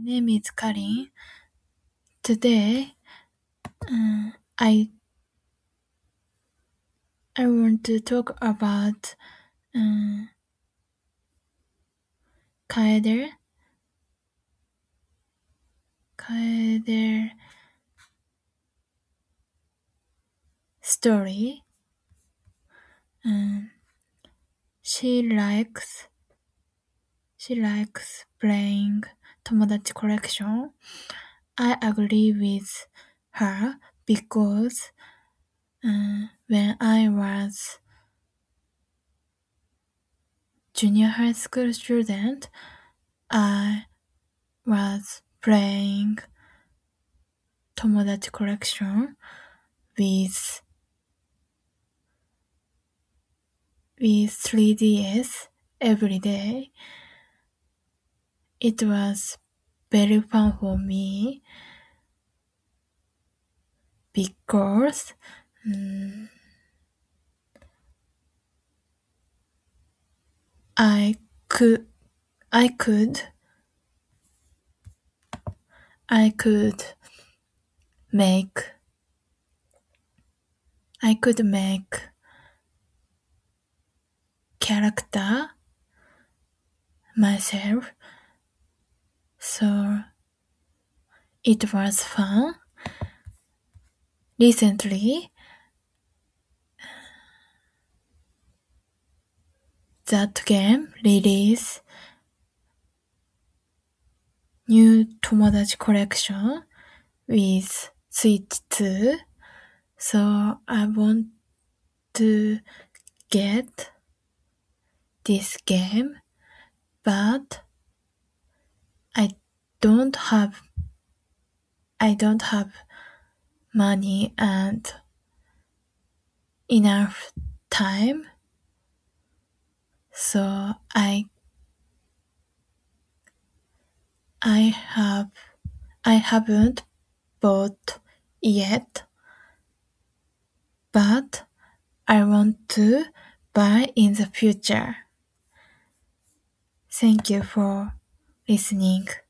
name is Karin. Today, I want to talk about Kaeder story. She likes playing Tomodachi Collection. I agree with her because when I was junior high school student, I was playing Tomodachi Collection with 3DS every day. It was very fun for me because I could make character myself, so it was fun. Recently, that game released new Tomodachi Collection with Switch 2, so I want to get this game, but I don't have money and enough time, so I haven't bought yet, but I want to buy in the future. Thank you for listening.